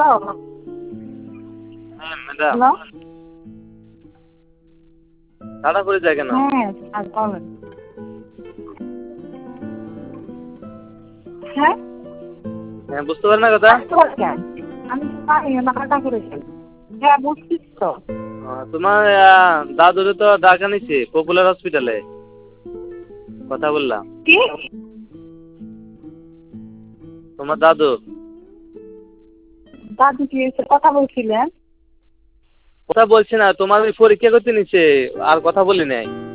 হ্যাঁ madam, hello. তাড়া করে যায় কেন? হ্যাঁ স্যার বলেন। হ্যাঁ হ্যাঁ, বুঝতে পারেন না কথা? আসতে পারি কেন? আমি তো জানি না কাটা করেছেন। হ্যাঁ বুঝছিস তো। তোমার দাদুরে তো ডাকা নিছে পপুলার হসপিটালে, কথা বললাম। কি? তোমার দাদু দাদু কি এসে কথা বলছিলেন? কথা বলছে না, তোমার ওই পরীক্ষা করতে নিছে, আর কথা বলি নাই।